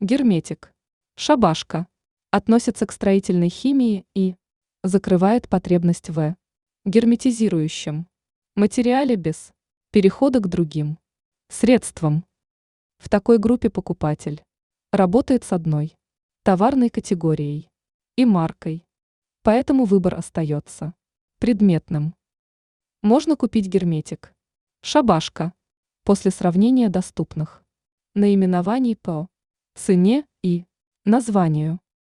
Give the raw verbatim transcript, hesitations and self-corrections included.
Герметик. Шабашка. Относится к строительной химии и закрывает потребность в герметизирующем материале без перехода к другим средствам. В такой группе покупатель работает с одной товарной категорией и маркой, поэтому выбор остается предметным. Можно купить герметик. Шабашка. После сравнения доступных наименований по цене и названию.